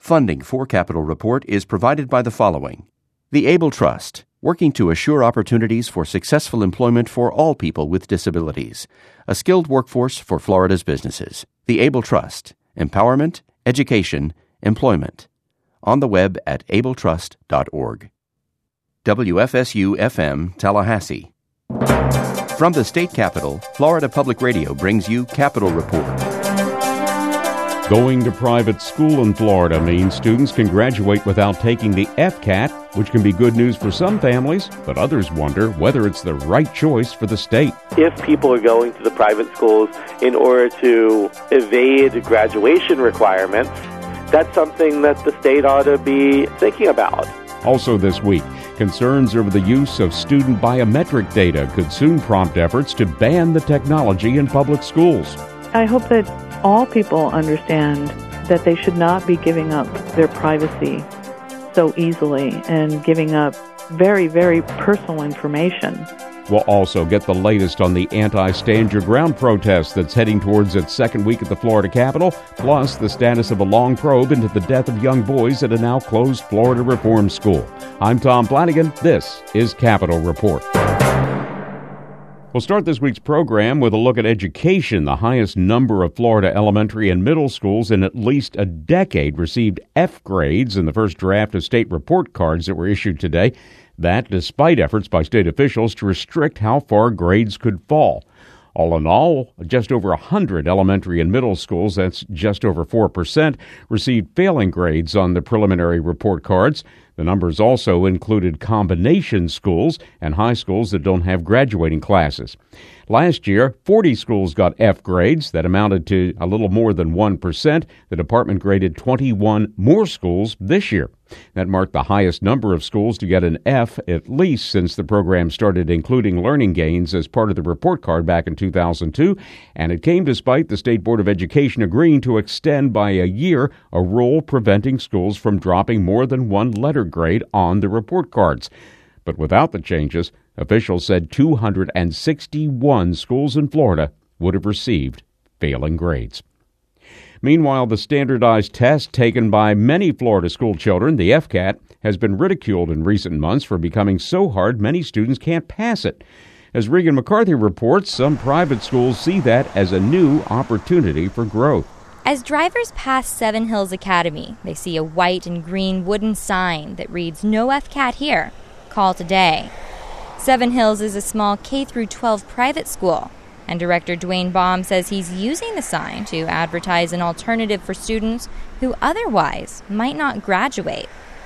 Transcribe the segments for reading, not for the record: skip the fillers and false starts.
Funding for Capital Report is provided by the following: the Able Trust, working to assure opportunities for successful employment for all people with disabilities, a skilled workforce for Florida's businesses. The Able Trust, empowerment, education, employment. On the web at abletrust.org. WFSU-FM Tallahassee. From the state capitol, Florida Public Radio brings you Capital Report. Going to private school in Florida means students can graduate without taking the FCAT, which can be good news for some families, but others wonder whether it's the right choice for the state. If people are going to the private schools in order to evade graduation requirements, that's something that the state ought to be thinking about. Also this week, concerns over the use of student biometric data could soon prompt efforts to ban the technology in public schools. I hope that all people understand that they should not be giving up their privacy so easily and giving up very, very personal information. We'll also get the latest on the anti-Stand Your Ground protest that's heading towards its second week at the Florida Capitol, plus the status of a long probe into the death of young boys at a now-closed Florida Reform School. I'm Tom Flanagan. This is Capital Report. We'll start this week's program with a look at education. The highest number of Florida elementary and middle schools in at least a decade received F grades in the first draft of state report cards that were issued today. That despite efforts by state officials to restrict how far grades could fall. All in all, just over 100 elementary and middle schools, that's just over 4%, received failing grades on the preliminary report cards. The numbers also included combination schools and high schools that don't have graduating classes. Last year, 40 schools got F grades. That amounted to a little more than 1%. The department graded 21 more schools this year. That marked the highest number of schools to get an F, at least since the program started including learning gains as part of the report card back in 2002, and it came despite the State Board of Education agreeing to extend by a year a rule preventing schools from dropping more than one letter grade on the report cards. But without the changes, officials said 261 schools in Florida would have received failing grades. Meanwhile, the standardized test taken by many Florida school children, the FCAT, has been ridiculed in recent months for becoming so hard many students can't pass it. As Regan McCarthy reports, some private schools see that as a new opportunity for growth. As drivers pass Seven Hills Academy, they see a white and green wooden sign that reads, "No FCAT here. Call today." Seven Hills is a small K-12 private school, and Director Dwayne Baum says he's using the sign to advertise an alternative for students who otherwise might not graduate.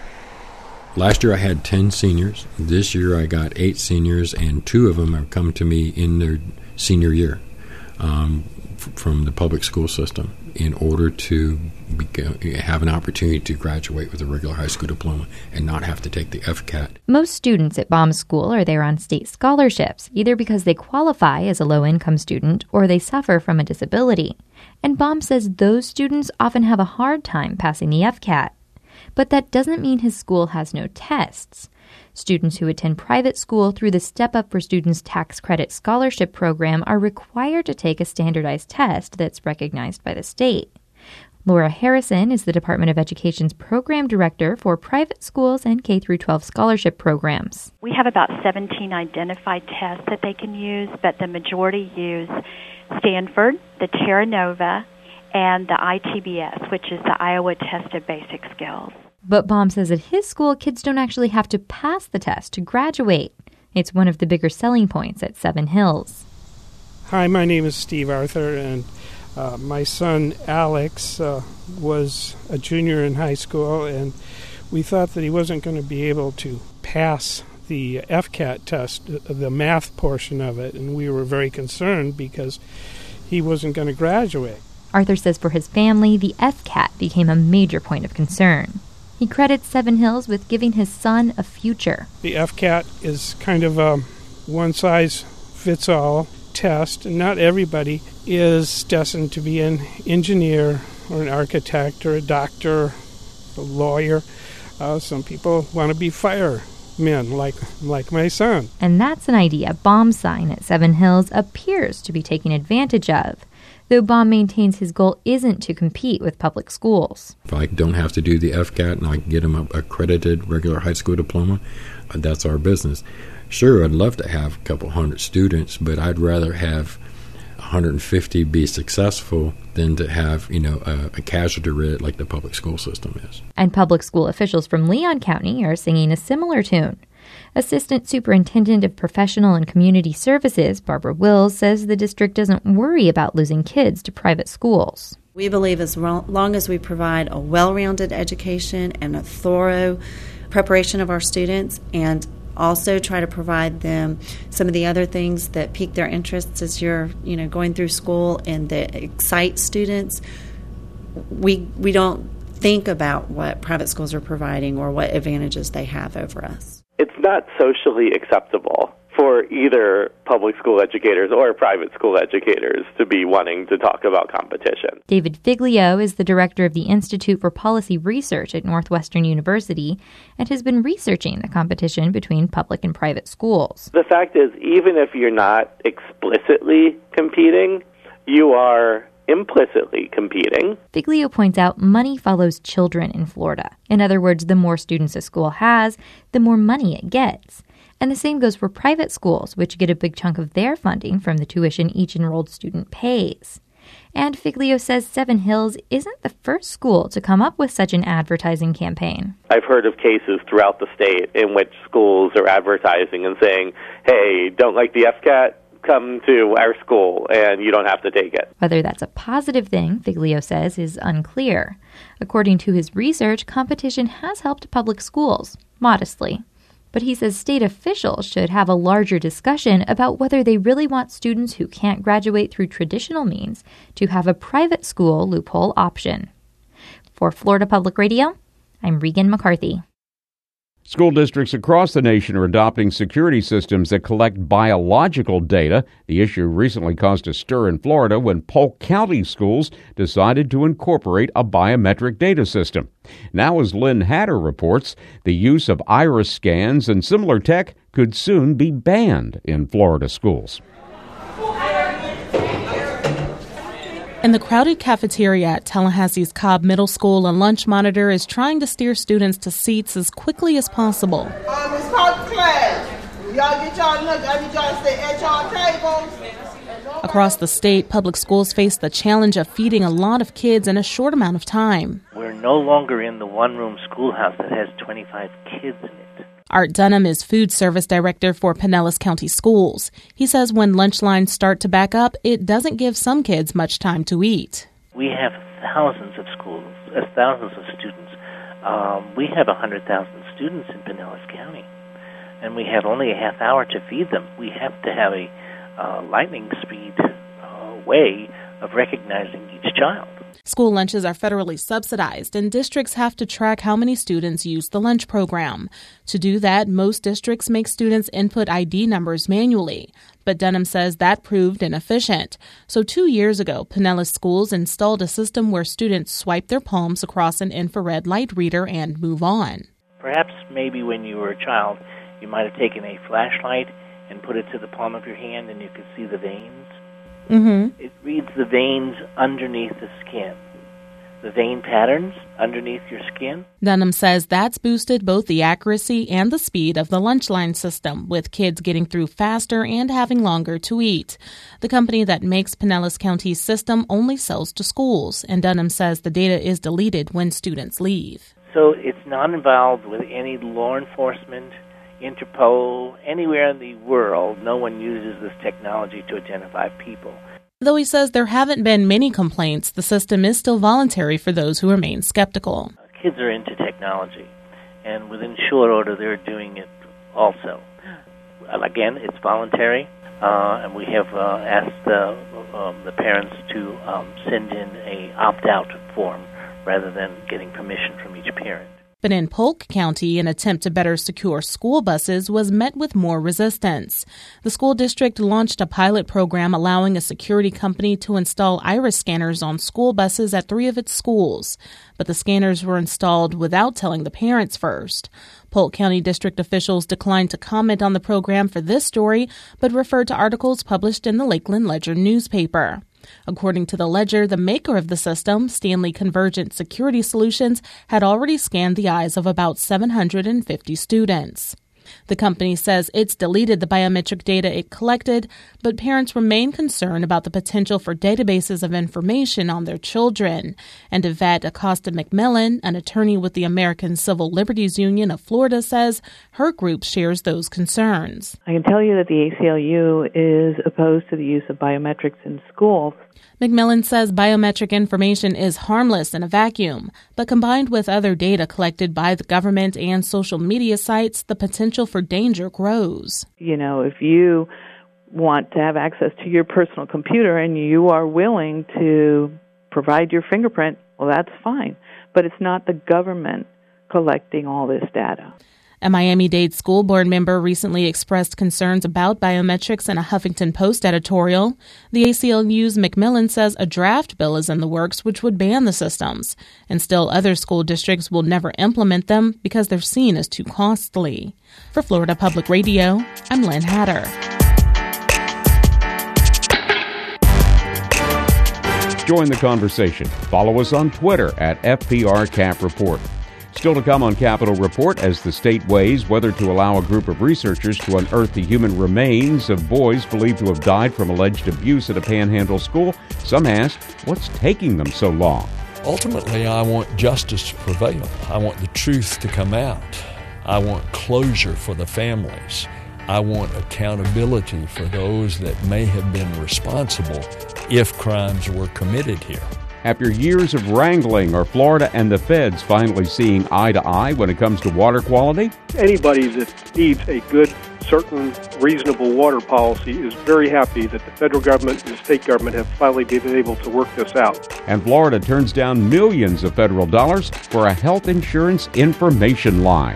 Last year I had 10 seniors. This year I got 8 seniors, and 2 of them have come to me in their senior year from the public school system in order to have an opportunity to graduate with a regular high school diploma and not have to take the FCAT. Most students at Baum's school are there on state scholarships, either because they qualify as a low-income student or they suffer from a disability. And Baum says those students often have a hard time passing the FCAT. But that doesn't mean his school has no tests. Students who attend private school through the Step Up for Students Tax Credit Scholarship Program are required to take a standardized test that's recognized by the state. Laura Harrison is the Department of Education's Program Director for private schools and K-12 scholarship programs. We have about 17 identified tests that they can use, but the majority use Stanford, the Terra Nova, and the ITBS, which is the Iowa Test of Basic Skills. But Baum says at his school, kids don't actually have to pass the test to graduate. It's one of the bigger selling points at Seven Hills. Hi, my name is Steve Arthur, and my son Alex was a junior in high school, and we thought that he wasn't going to be able to pass the FCAT test, the math portion of it, and we were very concerned because he wasn't going to graduate. Arthur says for his family, the FCAT became a major point of concern. He credits Seven Hills with giving his son a future. The FCAT is kind of a one-size-fits-all test, and not everybody is destined to be an engineer or an architect or a doctor, a lawyer. Some people want to be firemen, like my son. And that's an idea Baum's sign at Seven Hills appears to be taking advantage of. though Baum maintains his goal isn't to compete with public schools. If I don't have to do the FCAT and I can get them an accredited regular high school diploma, that's our business. Sure, I'd love to have a couple hundred students, but I'd rather have 150 be successful than to have, a casualty rate like the public school system is. And public school officials from Leon County are singing a similar tune. Assistant Superintendent of Professional and Community Services, Barbara Wills, says the district doesn't worry about losing kids to private schools. We believe as long as we provide a well-rounded education and a thorough preparation of our students, and also try to provide them some of the other things that pique their interests as you're going through school and that excite students, we don't think about what private schools are providing or what advantages they have over us. It's not socially acceptable for either public school educators or private school educators to be wanting to talk about competition. David Figlio is the director of the Institute for Policy Research at Northwestern University and has been researching the competition between public and private schools. The fact is, even if you're not explicitly competing, you are implicitly competing. Figlio points out money follows children in Florida. In other words, the more students a school has, the more money it gets. And the same goes for private schools, which get a big chunk of their funding from the tuition each enrolled student pays. And Figlio says Seven Hills isn't the first school to come up with such an advertising campaign. I've heard of cases throughout the state in which schools are advertising and saying, hey, don't like the FCAT? Come to our school and you don't have to take it. Whether that's a positive thing, Figlio says, is unclear. According to his research, competition has helped public schools, modestly. But he says state officials should have a larger discussion about whether they really want students who can't graduate through traditional means to have a private school loophole option. For Florida Public Radio, I'm Regan McCarthy. School districts across the nation are adopting security systems that collect biological data. The issue recently caused a stir in Florida when Polk County schools decided to incorporate a biometric data system. Now, as Lynn Hatter reports, the use of iris scans and similar tech could soon be banned in Florida schools. In the crowded cafeteria at Tallahassee's Cobb Middle School, a lunch monitor is trying to steer students to seats as quickly as possible. It's called class. Y'all get y'all nuts. I need y'all to stay at y'all tables. Across the state, public schools face the challenge of feeding a lot of kids in a short amount of time. We're no longer in the one-room schoolhouse that has 25 kids in it. Art Dunham is food service director for Pinellas County Schools. He says when lunch lines start to back up, it doesn't give some kids much time to eat. We have thousands of schools, thousands of students. We have 100,000 students in Pinellas County, and we have only a half hour to feed them. We have to have a lightning speed way of recognizing each child. School lunches are federally subsidized, and districts have to track how many students use the lunch program. To do that, most districts make students input ID numbers manually. But Dunham says that proved inefficient. So 2 years ago, Pinellas Schools installed a system where students swipe their palms across an infrared light reader and move on. Perhaps maybe when you were a child, you might have taken a flashlight and put it to the palm of your hand and you could see the veins. Mm-hmm. It reads the veins underneath the skin, the vein patterns underneath your skin. Dunham says that's boosted both the accuracy and the speed of the lunch line system, with kids getting through faster and having longer to eat. The company that makes Pinellas County's system only sells to schools, and Dunham says the data is deleted when students leave. So it's not involved with any law enforcement, Interpol, anywhere in the world. No one uses this technology to identify people. Though he says there haven't been many complaints, the system is still voluntary for those who remain skeptical. Kids are into technology, and within short order they're doing it also. Again, it's voluntary, and we have asked the parents to send in a opt-out form rather than getting permission from each parent. But in Polk County, an attempt to better secure school buses was met with more resistance. The school district launched a pilot program allowing a security company to install iris scanners on school buses at 3 of its schools. But the scanners were installed without telling the parents first. Polk County district officials declined to comment on the program for this story, but referred to articles published in the Lakeland Ledger newspaper. According to the Ledger, the maker of the system, Stanley Convergent Security Solutions, had already scanned the eyes of about 750 students. The company says it's deleted the biometric data it collected, but parents remain concerned about the potential for databases of information on their children. And Yvette Acosta McMillan, an attorney with the American Civil Liberties Union of Florida, says her group shares those concerns. I can tell you that the ACLU is opposed to the use of biometrics in schools. McMillan says biometric information is harmless in a vacuum, but combined with other data collected by the government and social media sites, the potential for danger grows. You know, if you want to have access to your personal computer and you are willing to provide your fingerprint, well, that's fine. But it's not the government collecting all this data. A Miami-Dade school board member recently expressed concerns about biometrics in a Huffington Post editorial. The ACLU's McMillan says a draft bill is in the works which would ban the systems, and still other school districts will never implement them because they're seen as too costly. For Florida Public Radio, I'm Lynn Hatter. Join the conversation. Follow us on Twitter at FPRCapReport. Still to come on Capitol Report, as the state weighs whether to allow a group of researchers to unearth the human remains of boys believed to have died from alleged abuse at a Panhandle school. Some ask, what's taking them so long? Ultimately, I want justice to prevail. I want the truth to come out. I want closure for the families. I want accountability for those that may have been responsible if crimes were committed here. After years of wrangling, are Florida and the feds finally seeing eye to eye when it comes to water quality? Anybody that needs a good, certain, reasonable water policy is very happy that the federal government and the state government have finally been able to work this out. And Florida turns down millions of federal dollars for a health insurance information line.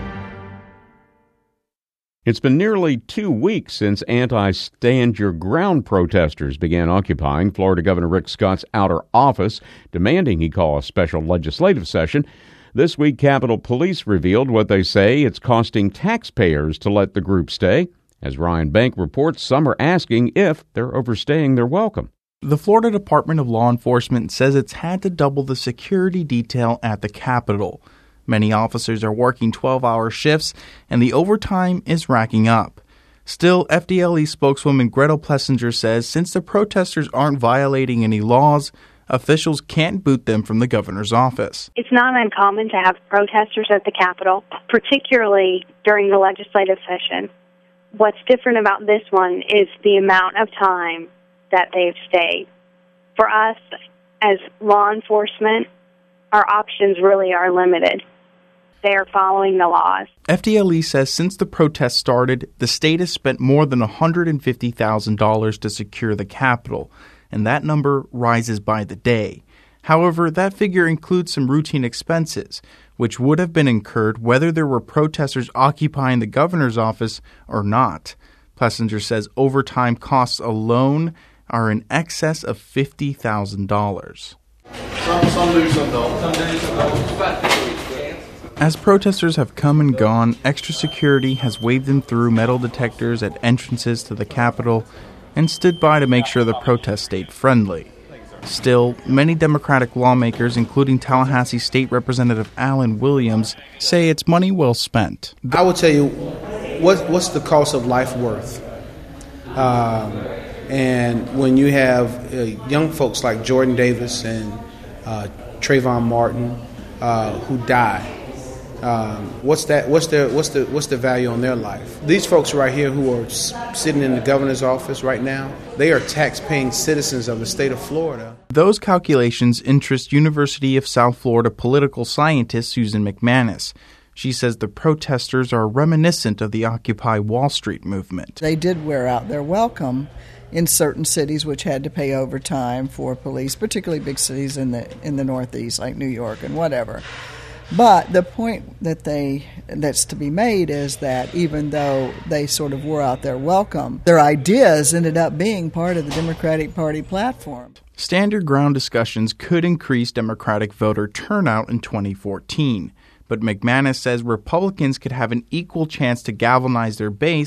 It's been nearly 2 weeks since anti-Stand Your Ground protesters began occupying Florida Governor Rick Scott's outer office, demanding he call a special legislative session. This week, Capitol Police revealed what they say it's costing taxpayers to let the group stay. As Ryan Bank reports, some are asking if they're overstaying their welcome. The Florida Department of Law Enforcement says it's had to double the security detail at the Capitol. Many officers are working 12-hour shifts, and the overtime is racking up. Still, FDLE spokeswoman Gretel Plessinger says since the protesters aren't violating any laws, officials can't boot them from the governor's office. It's not uncommon to have protesters at the Capitol, particularly during the legislative session. What's different about this one is the amount of time that they've stayed. For us, as law enforcement, our options really are limited. They are following the laws. FDLE says since the protest started, the state has spent more than $150,000 to secure the Capitol, and that number rises by the day. However, that figure includes some routine expenses, which would have been incurred whether there were protesters occupying the governor's office or not. Plessinger says overtime costs alone are in excess of $50,000. Some do, some don't. Some do, some don't. As protesters have come and gone, extra security has waved them through metal detectors at entrances to the Capitol and stood by to make sure the protest stayed friendly. Still, many Democratic lawmakers, including Tallahassee State Representative Alan Williams, say it's money well spent. I will tell you, what's the cost of life worth? And when you have young folks like Jordan Davis and Trayvon Martin who die, what's the value on their life? These folks right here who are sitting in the governor's office right now, they are tax-paying citizens of the state of Florida. Those calculations interest University of South Florida political scientist Susan McManus. She says the protesters are reminiscent of the Occupy Wall Street movement. They did wear out their welcome in certain cities which had to pay overtime for police, particularly big cities in the Northeast like New York and whatever. But the point that's to be made is that even though they sort of wore out their welcome, their ideas ended up being part of the Democratic Party platform. Stand Your Ground discussions could increase Democratic voter turnout in 2014. But McManus says Republicans could have an equal chance to galvanize their base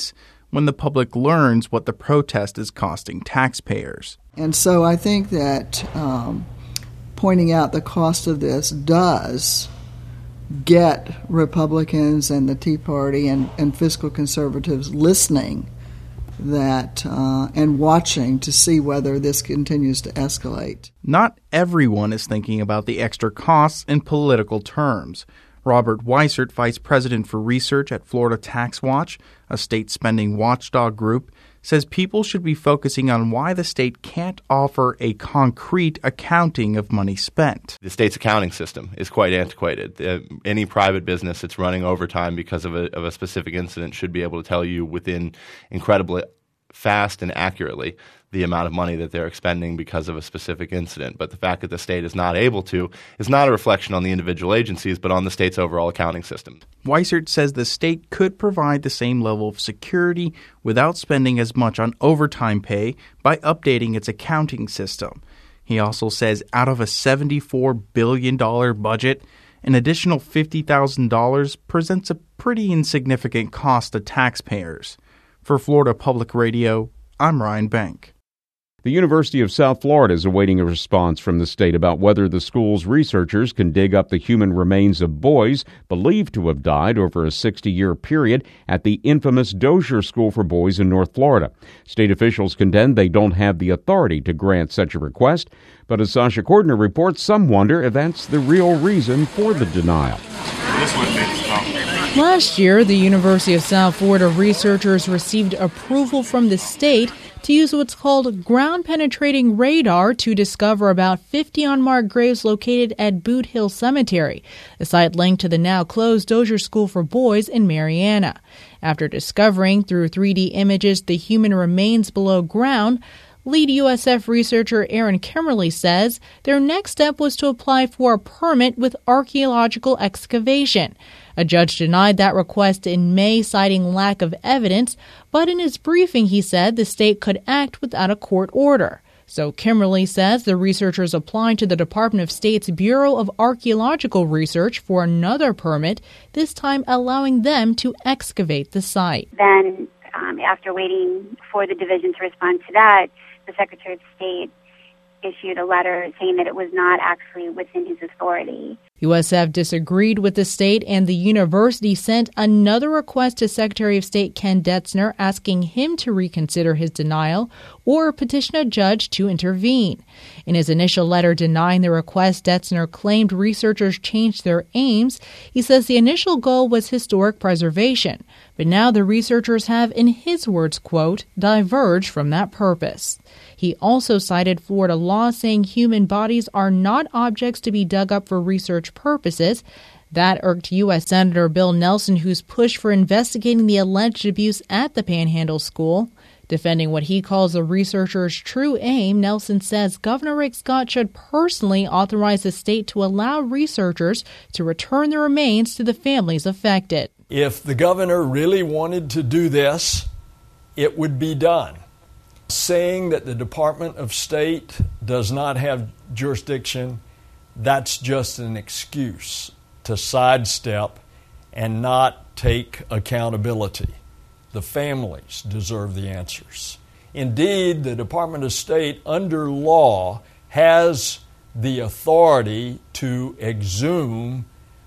when the public learns what the protest is costing taxpayers. And so I think that pointing out the cost of this does get Republicans and the Tea Party and fiscal conservatives listening that and watching to see whether this continues to escalate. Not everyone is thinking about the extra costs in political terms. Robert Weissert, Vice President for Research at Florida Tax Watch, a state spending watchdog group, says people should be focusing on why the state can't offer a concrete accounting of money spent. The state's accounting system is quite antiquated. Any private business that's running overtime because of a specific incident should be able to tell you within incredibly fast and accurately the amount of money that they're expending because of a specific incident. But the fact that the state is not able to is not a reflection on the individual agencies, but on the state's overall accounting system. Weissert says the state could provide the same level of security without spending as much on overtime pay by updating its accounting system. He also says out of a $74 billion budget, an additional $50,000 presents a pretty insignificant cost to taxpayers. For Florida Public Radio, I'm Ryan Bank. The University of South Florida is awaiting a response from the state about whether the school's researchers can dig up the human remains of boys believed to have died over a 60-year period at the infamous Dozier School for Boys in North Florida. State officials contend they don't have the authority to grant such a request, but as Sasha Cordner reports, some wonder if that's the real reason for the denial. Last year, the University of South Florida researchers received approval from the state to use what's called ground-penetrating radar to discover about 50 unmarked graves located at Boot Hill Cemetery, a site linked to the now-closed Dozier School for Boys in Marianna. After discovering through 3D images the human remains below ground, lead USF researcher Aaron Kimmerly says their next step was to apply for a permit with archaeological excavation. A judge denied that request in May, citing lack of evidence, but in his briefing he said the state could act without a court order. So Kimmerly says the researchers applied to the Department of State's Bureau of Archaeological Research for another permit, this time allowing them to excavate the site. Then, after waiting for the division to respond to that, the Secretary of State issued a letter saying that it was not actually within his authority. USF disagreed with the state, and the university sent another request to Secretary of State Ken Detzner asking him to reconsider his denial or petition a judge to intervene. In his initial letter denying the request, Detzner claimed researchers changed their aims. He says the initial goal was historic preservation, but now the researchers have, in his words, quote, diverged from that purpose. He also cited Florida law saying human bodies are not objects to be dug up for research purposes. That irked U.S. Senator Bill Nelson, who's pushed for investigating the alleged abuse at the Panhandle School. Defending what he calls the researchers' true aim, Nelson says Governor Rick Scott should personally authorize the state to allow researchers to return the remains to the families affected. If the governor really wanted to do this, it would be done. Saying that the Department of State does not have jurisdiction, that's just an excuse to sidestep and not take accountability. The families deserve the answers. Indeed, the Department of State, under law, has the authority to exhume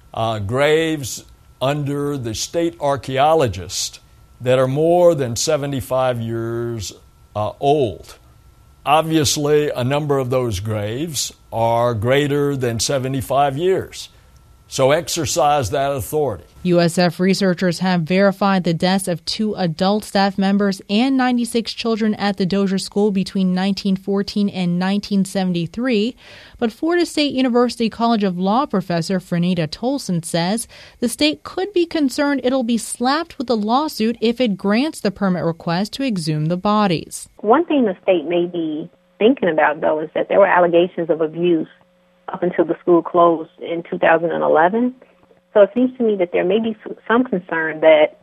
graves under the state archaeologist that are more than 75 years old. Obviously, a number of those graves are greater than 75 years. So exercise that authority. USF researchers have verified the deaths of 2 adult staff members and 96 children at the Dozier School between 1914 and 1973. But Florida State University College of Law professor Frenita Tolson says the state could be concerned it'll be slapped with a lawsuit if it grants the permit request to exhume the bodies. One thing the state may be thinking about, though, is that there were allegations of abuse up until the school closed in 2011. So it seems to me that there may be some concern that,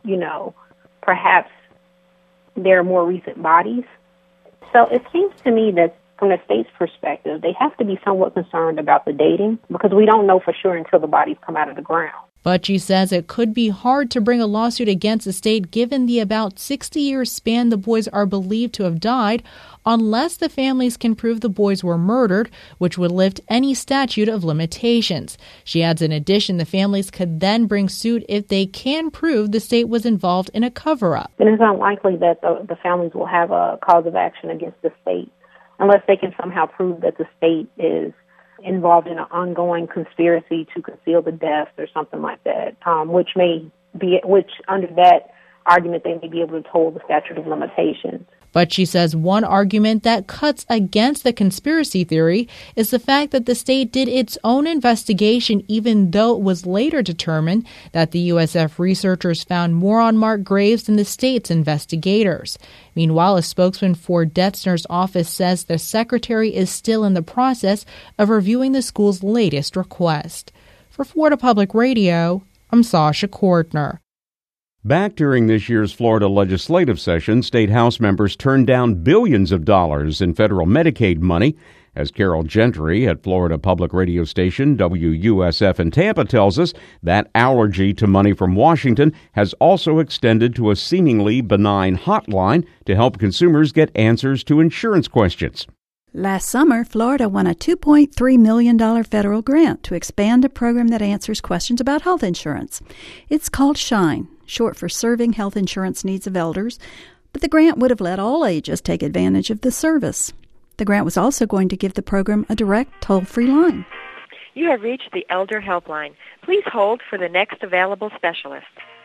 perhaps there are more recent bodies. So it seems to me that from the state's perspective, they have to be somewhat concerned about the dating because we don't know for sure until the bodies come out of the ground. Butchie says it could be hard to bring a lawsuit against the state given the about 60-year span the boys are believed to have died, unless the families can prove the boys were murdered, which would lift any statute of limitations. She adds, in addition, the families could then bring suit if they can prove the state was involved in a cover-up. And it's unlikely that the families will have a cause of action against the state unless they can somehow prove that the state is involved in an ongoing conspiracy to conceal the deaths or something like that, which under that argument they may be able to toll the statute of limitations. But she says one argument that cuts against the conspiracy theory is the fact that the state did its own investigation, even though it was later determined that the USF researchers found more unmarked graves than the state's investigators. Meanwhile, a spokesman for Detzner's office says the secretary is still in the process of reviewing the school's latest request. For Florida Public Radio, I'm Sasha Kortner. Back during this year's Florida legislative session, state House members turned down billions of dollars in federal Medicaid money. As Carol Gentry at Florida Public Radio station WUSF in Tampa tells us, that allergy to money from Washington has also extended to a seemingly benign hotline to help consumers get answers to insurance questions. Last summer, Florida won a $2.3 million federal grant to expand a program that answers questions about health insurance. It's called SHINE, short for Serving Health Insurance Needs of Elders, but the grant would have let all ages take advantage of the service. The grant was also going to give the program a direct toll-free line. You have reached the Elder Helpline. Please hold for the next available specialist.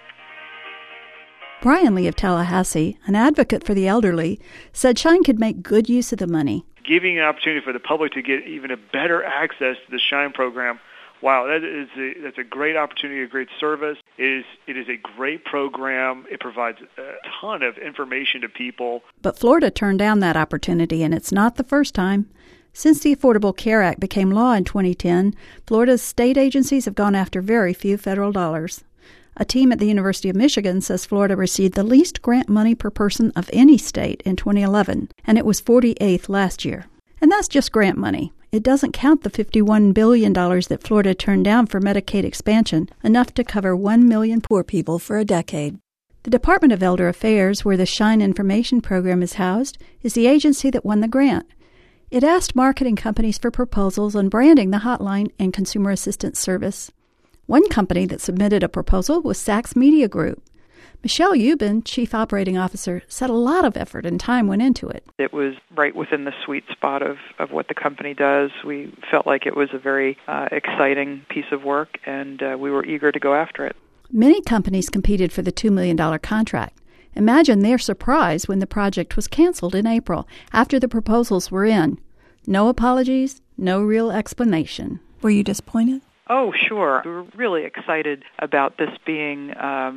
Brian Lee of Tallahassee, an advocate for the elderly, said SHINE could make good use of the money. Giving an opportunity for the public to get even a better access to the SHINE program, wow, that's a great opportunity, a great service. It is a great program. It provides a ton of information to people. But Florida turned down that opportunity, and it's not the first time. Since the Affordable Care Act became law in 2010, Florida's state agencies have gone after very few federal dollars. A team at the University of Michigan says Florida received the least grant money per person of any state in 2011, and it was 48th last year. And that's just grant money. It doesn't count the $51 billion that Florida turned down for Medicaid expansion, enough to cover 1 million poor people for a decade. The Department of Elder Affairs, where the SHINE information program is housed, is the agency that won the grant. It asked marketing companies for proposals on branding the hotline and consumer assistance service. One company that submitted a proposal was Saks Media Group. Michelle Ubin, Chief Operating Officer, said a lot of effort and time went into it. It was right within the sweet spot of what the company does. We felt like it was a very exciting piece of work, and we were eager to go after it. Many companies competed for the $2 million contract. Imagine their surprise when the project was canceled in April, after the proposals were in. No apologies, no real explanation. Were you disappointed? Oh, sure. We were really excited about this being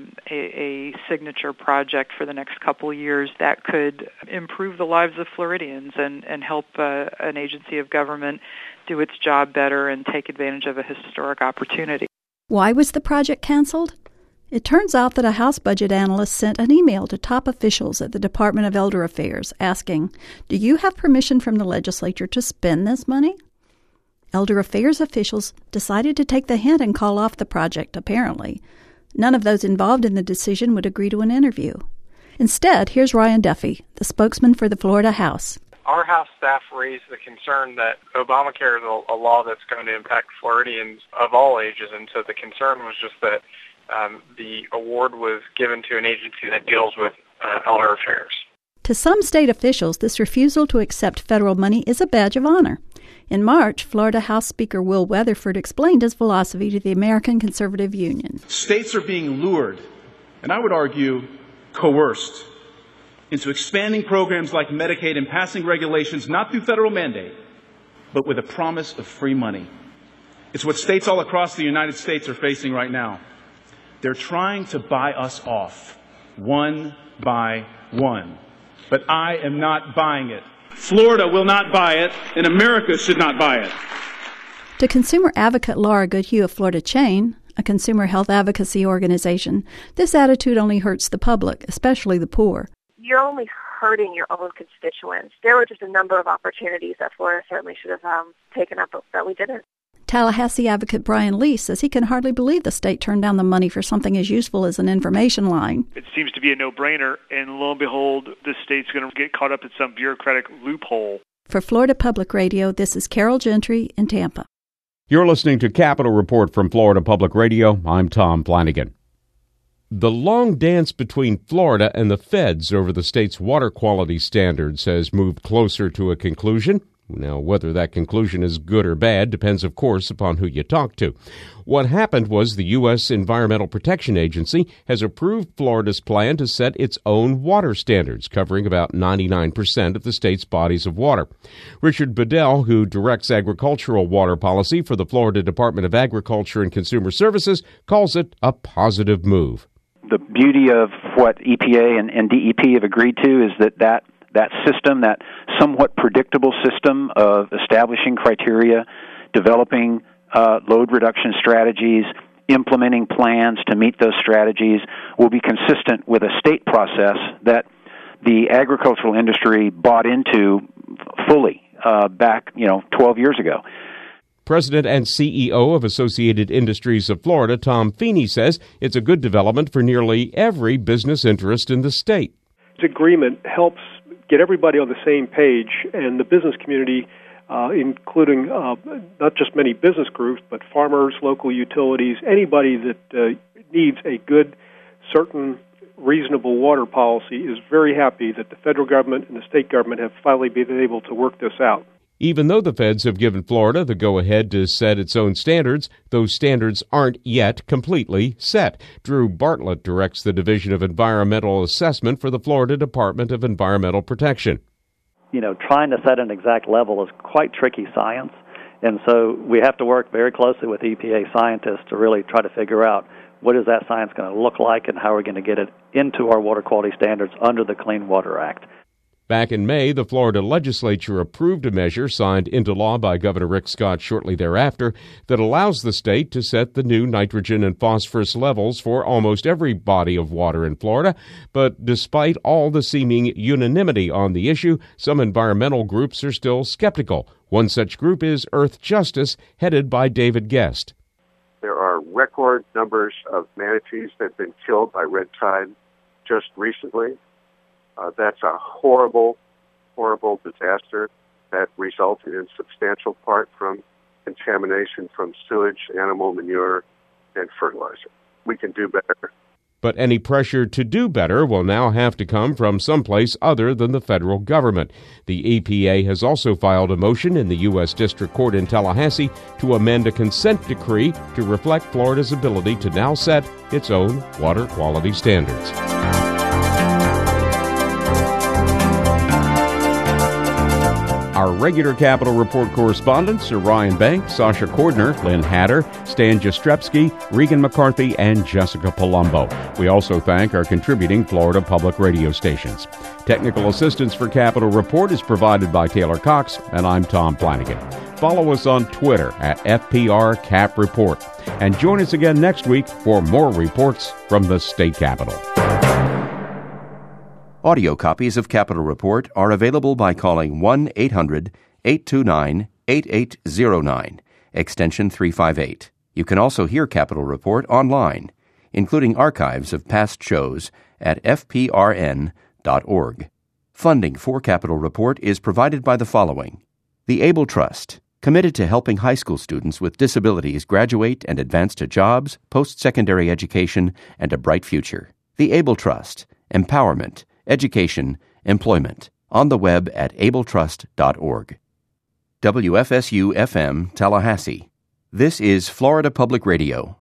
a signature project for the next couple of years that could improve the lives of Floridians and help an agency of government do its job better and take advantage of a historic opportunity. Why was the project canceled? It turns out that a House budget analyst sent an email to top officials at the Department of Elder Affairs asking, "Do you have permission from the legislature to spend this money?" Elder Affairs officials decided to take the hint and call off the project, apparently. None of those involved in the decision would agree to an interview. Instead, here's Ryan Duffy, the spokesman for the Florida House. Our House staff raised the concern that Obamacare is a law that's going to impact Floridians of all ages, and so the concern was just that the award was given to an agency that deals with elder affairs. To some state officials, this refusal to accept federal money is a badge of honor. In March, Florida House Speaker Will Weatherford explained his philosophy to the American Conservative Union. States are being lured, and I would argue coerced, into expanding programs like Medicaid and passing regulations not through federal mandate, but with a promise of free money. It's what states all across the United States are facing right now. They're trying to buy us off, one by one. But I am not buying it. Florida will not buy it, and America should not buy it. To consumer advocate Laura Goodhue of Florida Chain, a consumer health advocacy organization, this attitude only hurts the public, especially the poor. You're only hurting your own constituents. There were just a number of opportunities that Florida certainly should have taken up that we didn't. Tallahassee advocate Brian Lee says he can hardly believe the state turned down the money for something as useful as an information line. It seems to be a no-brainer, and lo and behold, the state's going to get caught up in some bureaucratic loophole. For Florida Public Radio, this is Carol Gentry in Tampa. You're listening to Capitol Report from Florida Public Radio. I'm Tom Flanagan. The long dance between Florida and the feds over the state's water quality standards has moved closer to a conclusion. Now, whether that conclusion is good or bad depends, of course, upon who you talk to. What happened was the U.S. Environmental Protection Agency has approved Florida's plan to set its own water standards, covering about 99% of the state's bodies of water. Richard Bedell, who directs agricultural water policy for the Florida Department of Agriculture and Consumer Services, calls it a positive move. The beauty of what EPA and DEP have agreed to is that system, that somewhat predictable system of establishing criteria, developing load reduction strategies, implementing plans to meet those strategies, will be consistent with a state process that the agricultural industry bought into fully back 12 years ago. President and CEO of Associated Industries of Florida, Tom Feeney, says it's a good development for nearly every business interest in the state. This agreement helps get everybody on the same page, and the business community, including not just many business groups, but farmers, local utilities, anybody that needs a good, certain, reasonable water policy is very happy that the federal government and the state government have finally been able to work this out. Even though the feds have given Florida the go-ahead to set its own standards, those standards aren't yet completely set. Drew Bartlett directs the Division of Environmental Assessment for the Florida Department of Environmental Protection. Trying to set an exact level is quite tricky science, and so we have to work very closely with EPA scientists to really try to figure out what is that science going to look like and how we're going to get it into our water quality standards under the Clean Water Act. Back in May, the Florida legislature approved a measure signed into law by Governor Rick Scott shortly thereafter that allows the state to set the new nitrogen and phosphorus levels for almost every body of water in Florida. But despite all the seeming unanimity on the issue, some environmental groups are still skeptical. One such group is Earth Justice, headed by David Guest. There are record numbers of manatees that have been killed by red tide just recently. That's a horrible, horrible disaster that resulted in substantial part from contamination from sewage, animal manure, and fertilizer. We can do better. But any pressure to do better will now have to come from someplace other than the federal government. The EPA has also filed a motion in the U.S. District Court in Tallahassee to amend a consent decree to reflect Florida's ability to now set its own water quality standards. Our regular Capitol Report correspondents are Ryan Banks, Sasha Cordner, Lynn Hatter, Stan Jastrzebski, Regan McCarthy, and Jessica Palumbo. We also thank our contributing Florida public radio stations. Technical assistance for Capitol Report is provided by Taylor Cox, and I'm Tom Flanagan. Follow us on Twitter at FPR Cap Report. And join us again next week for more reports from the state capitol. Audio copies of Capitol Report are available by calling 1-800-829-8809, extension 358. You can also hear Capitol Report online, including archives of past shows at fprn.org. Funding for Capitol Report is provided by the following: the Able Trust, committed to helping high school students with disabilities graduate and advance to jobs, post-secondary education, and a bright future. The Able Trust, empowerment, education, employment, on the web at abletrust.org. WFSU-FM, Tallahassee. This is Florida Public Radio.